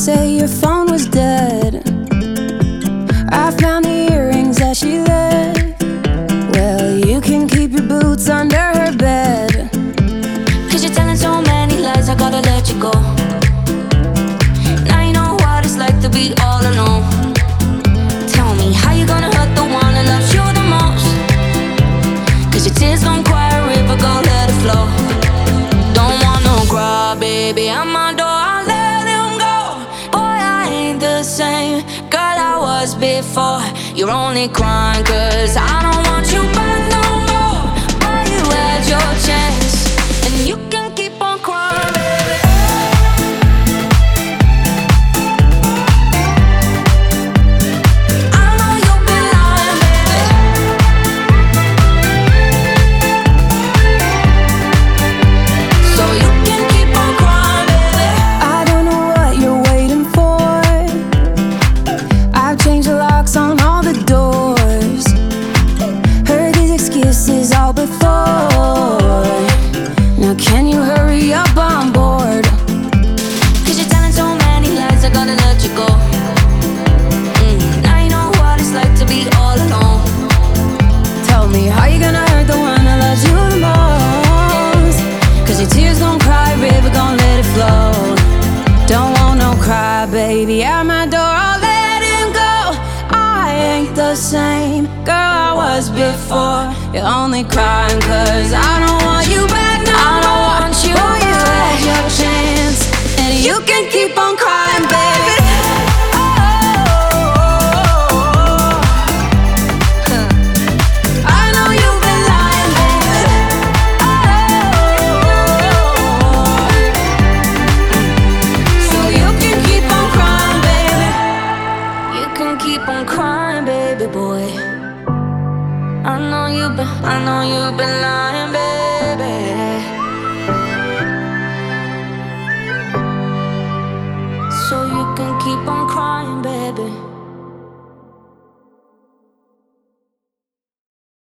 say your phone was dead. I found the earrings that she left. Well, you can keep your boots under her bed. Cause you're telling so many lies, I gotta let you go. Now you know what it's like to be all alone. Tell me, how you gonna hurt the one that loves you the most? Cause your tears gon' cry a river, go let it flow. Don't want no cry, baby, I'm my door, I'll let him go. Boy, I ain't the same girl I was before. You're only crying cause I don't want you back no more. Boy, you had your chance, and you can keep on crying, baby. I know you've been lying, baby. So you can keep on crying, baby. I don't know what you're waiting for. I've changed the locks on all the doors. Heard these excuses all before. Now can you hurry up on board? Cause you're telling so many lies, I gotta let you go. Now you know what it's like to be all alone. Tell me, how you gonna hurt the one that loves you the most? Cause your tears gon' cry, river gon' let it flow. Don't want no cry, baby, at my door, I'll let him go. I ain't the same girl I was before. You're only crying cause I don't want you back no I don't more. want you Boy, you back. had your chance, and you can keep on crying, baby. I know you've been lying, baby. So you can keep on crying, baby. You can keep on crying, baby boy. I know you've been lying, baby. So you can keep on crying, baby.